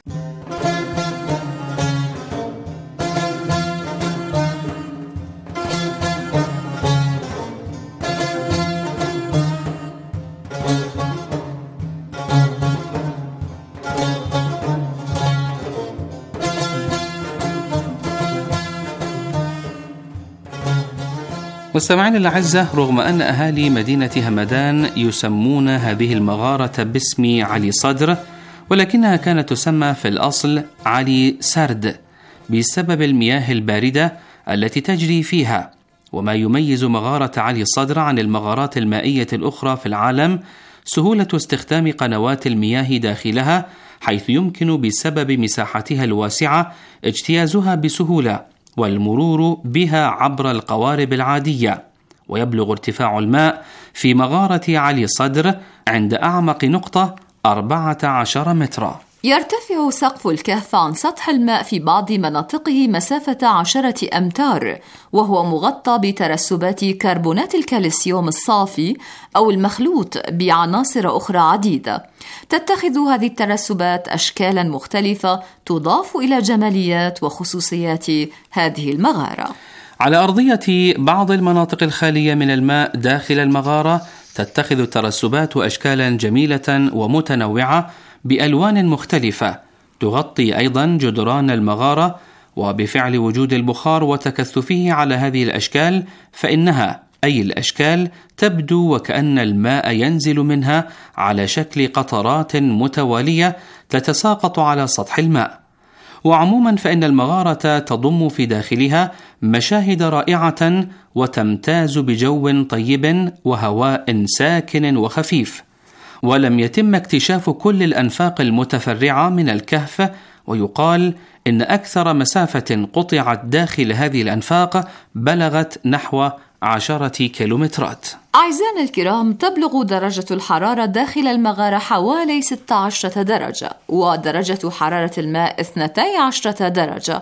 مستمعين الأعزة، رغم أن أهالي مدينة همدان يسمون هذه المغارة باسم علي صدر، ولكنها كانت تسمى في الأصل علي سرد بسبب المياه الباردة التي تجري فيها، وما يميز مغارة علي الصدر عن المغارات المائية الأخرى في العالم سهولة استخدام قنوات المياه داخلها، حيث يمكن بسبب مساحتها الواسعة اجتيازها بسهولة والمرور بها عبر القوارب العادية. ويبلغ ارتفاع الماء في مغارة علي الصدر عند أعمق نقطة 14 مترا. يرتفع سقف الكهف عن سطح الماء في بعض مناطقه مسافة 10 أمتار، وهو مغطى بترسبات كربونات الكالسيوم الصافي أو المخلوط بعناصر أخرى عديدة. تتخذ هذه الترسبات أشكالا مختلفة تضاف إلى جماليات وخصوصيات هذه المغارة. على أرضية بعض المناطق الخالية من الماء داخل المغارة تتخذ الترسبات أشكالا جميلة ومتنوعة بألوان مختلفة تغطي أيضا جدران المغارة، وبفعل وجود البخار وتكثفه على هذه الأشكال فإنها أي الأشكال تبدو وكأن الماء ينزل منها على شكل قطرات متوالية تتساقط على سطح الماء. وعموما فإن المغارة تضم في داخلها مشاهد رائعة وتمتاز بجو طيب وهواء ساكن وخفيف. ولم يتم اكتشاف كل الأنفاق المتفرعة من الكهف، ويقال إن أكثر مسافة قطعت داخل هذه الأنفاق بلغت نحو 10 كيلومترات. أعزائنا الكرام، تبلغ درجة الحرارة داخل المغارة حوالي 16 درجة، ودرجة حرارة الماء 12 درجة،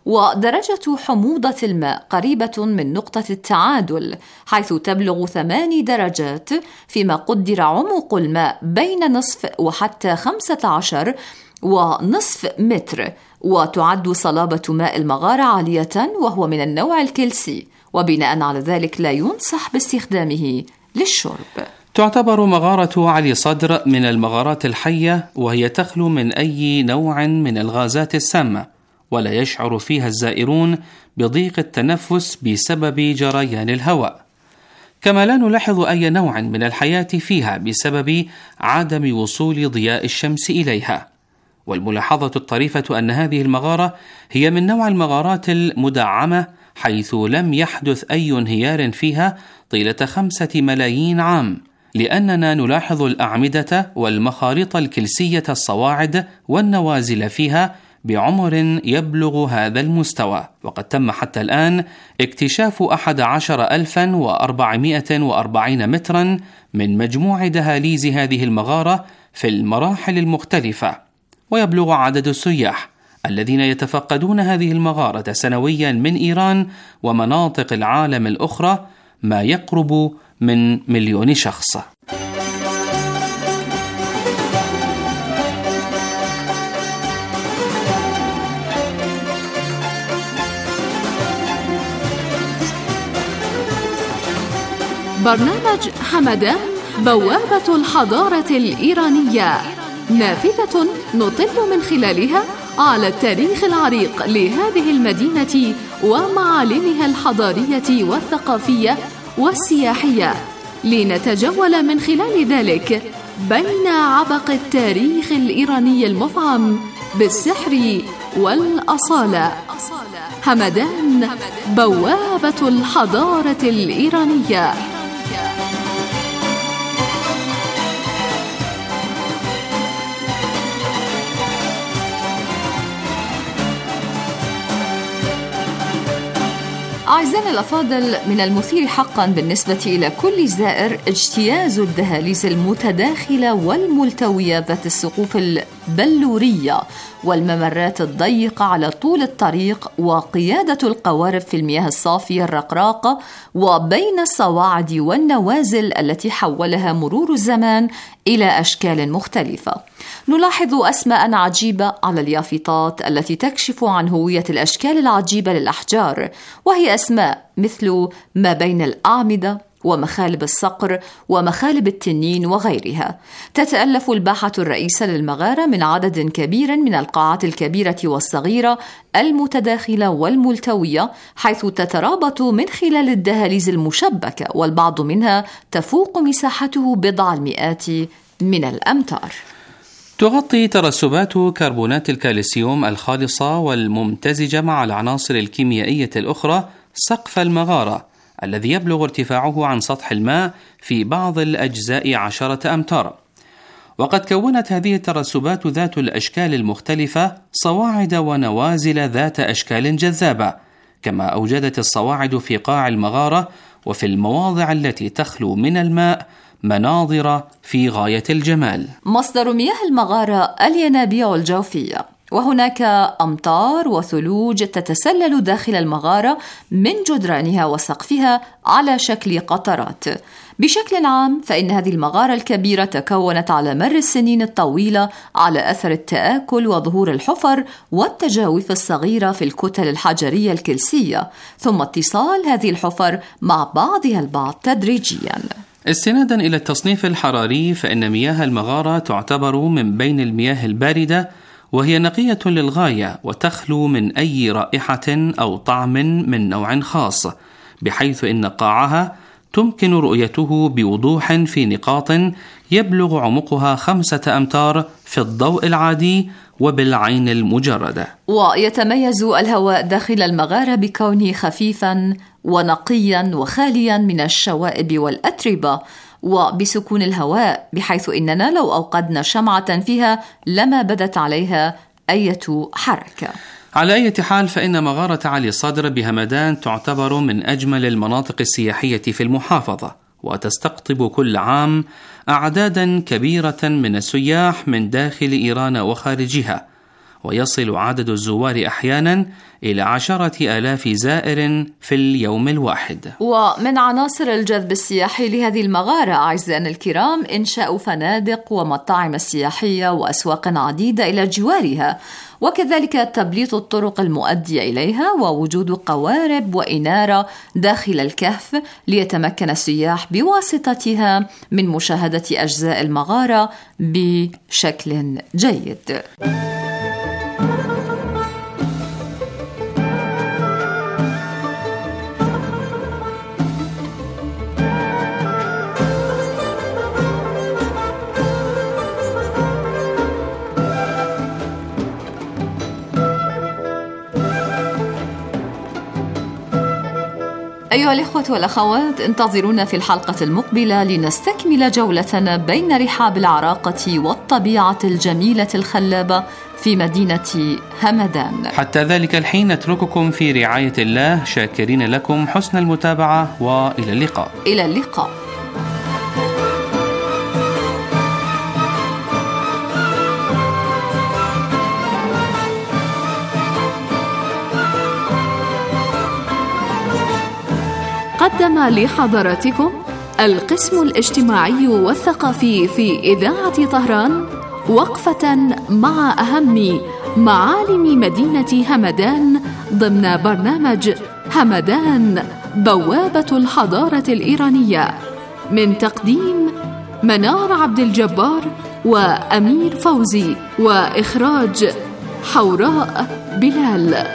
ودرجة حموضة الماء قريبة من نقطة التعادل حيث تبلغ 8 درجات، فيما قدر عمق الماء بين نصف وحتى 15 ونصف متر. وتعد صلابة ماء المغارة عالية وهو من النوع الكلسي، وبناء على ذلك لا ينصح باستخدامه للشرب. تعتبر مغارة علي صدر من المغارات الحية، وهي تخلو من أي نوع من الغازات السامة، ولا يشعر فيها الزائرون بضيق التنفس بسبب جريان الهواء. كما لا نلاحظ أي نوع من الحياة فيها بسبب عدم وصول ضياء الشمس إليها. والملاحظة الطريفة أن هذه المغارة هي من نوع المغارات المدعمة، حيث لم يحدث أي انهيار فيها طيلة 5 ملايين عام، لأننا نلاحظ الأعمدة والمخاريط الكلسية الصواعد والنوازل فيها بعمر يبلغ هذا المستوى. وقد تم حتى الآن اكتشاف 11,440 مترا من مجموع دهاليز هذه المغارة في المراحل المختلفة. ويبلغ عدد السياح الذين يتفقدون هذه المغارة سنويا من إيران ومناطق العالم الأخرى ما يقرب من 1,000,000 شخص. برنامج حمدان بوابة الحضارة الإيرانية، نافذة نطل من خلالها على التاريخ العريق لهذه المدينة ومعالمها الحضارية والثقافية والسياحية، لنتجول من خلال ذلك بين عبق التاريخ الإيراني المفعم بالسحر والأصالة. حمدان بوابة الحضارة الإيرانية. أعزائنا الأفاضل، من المثير حقا بالنسبة إلى كل زائر اجتياز الدهاليز المتداخلة والملتوية ذات السقوف البلورية والممرات الضيقة على طول الطريق، وقيادة القوارب في المياه الصافية الرقراقة، وبين الصواعد والنوازل التي حولها مرور الزمان إلى أشكال مختلفة. نلاحظ أسماء عجيبة على اليافطات التي تكشف عن هوية الأشكال العجيبة للأحجار، وهي أسماء مثل ما بين الأعمدة ومخالب الصقر ومخالب التنين وغيرها. تتألف الباحة الرئيسة للمغارة من عدد كبير من القاعات الكبيرة والصغيرة المتداخلة والملتوية، حيث تترابط من خلال الدهاليز المشبكة، والبعض منها تفوق مساحته بضع المئات من الأمتار. تغطي ترسبات كربونات الكالسيوم الخالصة والممتزجة مع العناصر الكيميائية الأخرى سقف المغارة الذي يبلغ ارتفاعه عن سطح الماء في بعض الأجزاء 10 أمتار. وقد كونت هذه الترسبات ذات الأشكال المختلفة صواعد ونوازل ذات أشكال جذابة، كما أوجدت الصواعد في قاع المغارة وفي المواضع التي تخلو من الماء مناظر في غاية الجمال. مصدر مياه المغارة الينابيع الجوفية، وهناك أمطار وثلوج تتسلل داخل المغارة من جدرانها وسقفها على شكل قطرات. بشكل عام فإن هذه المغارة الكبيرة تكونت على مر السنين الطويلة على أثر التآكل وظهور الحفر والتجاويف الصغيرة في الكتل الحجرية الكلسية، ثم اتصال هذه الحفر مع بعضها البعض تدريجيا. استنادا إلى التصنيف الحراري فإن مياه المغارة تعتبر من بين المياه الباردة، وهي نقية للغاية وتخلو من أي رائحة أو طعم من نوع خاص، بحيث إن قاعها تمكن رؤيته بوضوح في نقاط يبلغ عمقها 5 أمتار في الضوء العادي وبالعين المجردة. ويتميز الهواء داخل المغارة بكونه خفيفا ونقيا وخاليا من الشوائب والأتربة، وبسكون الهواء، بحيث إننا لو أوقدنا شمعة فيها لما بدت عليها أي حركة. على أي حال فإن مغارة علي الصدر بهمدان تعتبر من أجمل المناطق السياحية في المحافظة، وتستقطب كل عام أعدادا كبيرة من السياح من داخل إيران وخارجها، ويصل عدد الزوار أحيانا إلى 10,000 زائر في اليوم الواحد. ومن عناصر الجذب السياحي لهذه المغارة أعزائنا الكرام إنشاء فنادق ومطاعم سياحية وأسواق عديدة إلى جوارها، وكذلك تبليط الطرق المؤدية إليها، ووجود قوارب وإنارة داخل الكهف ليتمكن السياح بواسطتها من مشاهدة أجزاء المغارة بشكل جيد. أيها الإخوة والأخوات، انتظرونا في الحلقة المقبلة لنستكمل جولتنا بين رحاب العراقة والطبيعة الجميلة الخلابة في مدينة همدان. حتى ذلك الحين نترككم في رعاية الله، شاكرين لكم حسن المتابعة، وإلى اللقاء. إلى اللقاء. قدم لحضراتكم القسم الاجتماعي والثقافي في إذاعة طهران وقفة مع أهم معالم مدينة همدان ضمن برنامج همدان بوابة الحضارة الإيرانية، من تقديم منار عبد الجبار وأمير فوزي، وإخراج حوراء بلال.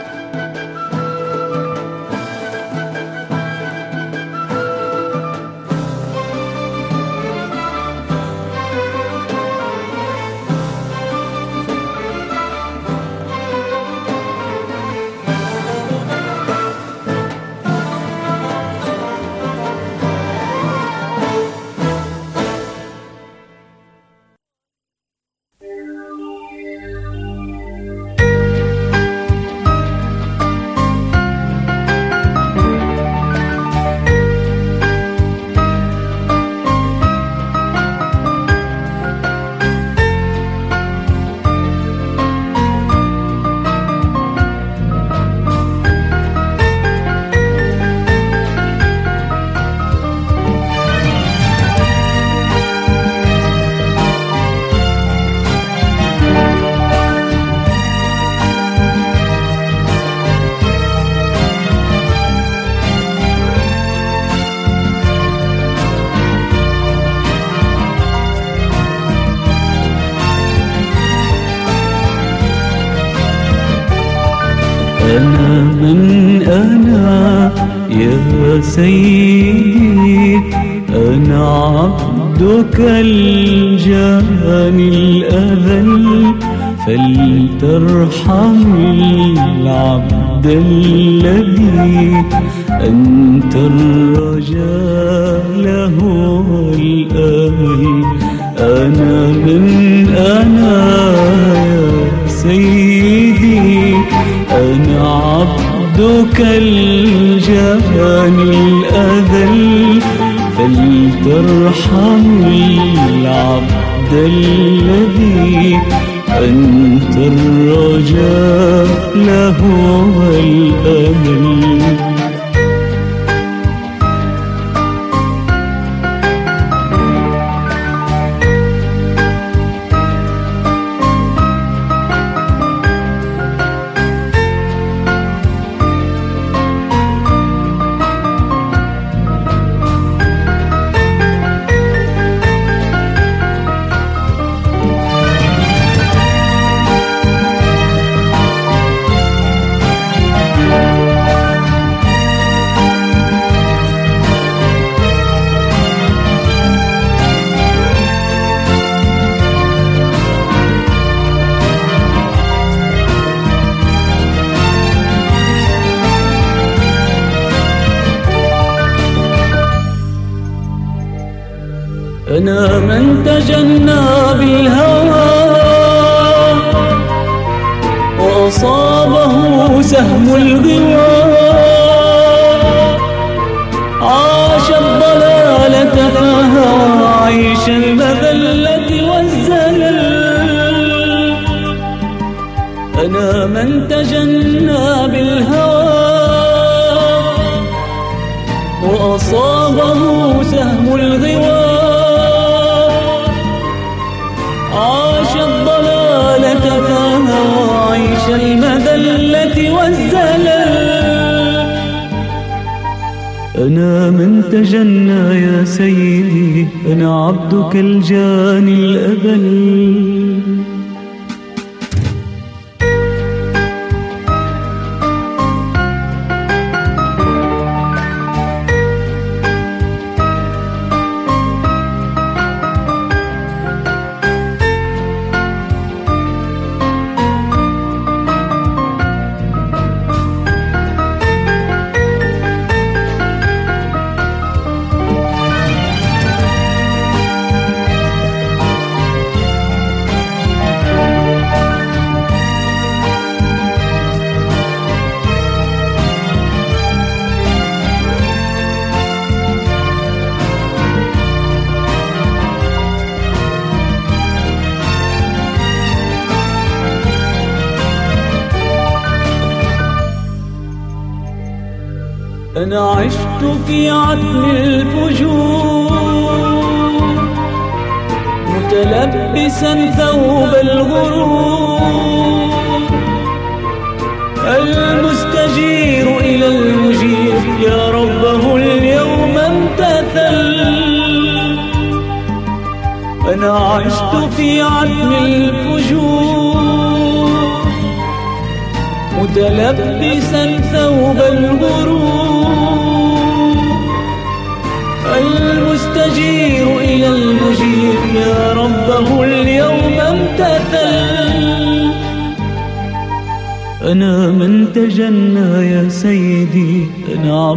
أنا من أنا يا سيدي، أنا عبدك الجاني الأذل، فلترحم العبد الذي أنت الرجاء له والأمل. أنا من أنا يا سيدي، أنا عبدك الجبان الأذل، فلترحم العبد الذي أنت الرجاء له والأمل. أنا من تجنى بالهوى وأصابه سهم الغوى، عاش الضلالة فهوى عيش المذلة والزلل. أنا من تجنى بالهوى وأصابه سهم الغوى، عاش الضلالة فهوى عيش المذلة والزلل. أنا من تجنى يا سيدي، أنا عبدك الجاني الأبل. أنا عشت في عتم الفجور متلبسا ثوب الغرور، المستجير إلى المجير يا ربه اليوم امتثل. أنا عشت في عتم الفجور متلبسا ثوب الغرور، المستجير إلى المجير يا ربه اليوم امتثل. أنا من تجنى يا سيدي، أنا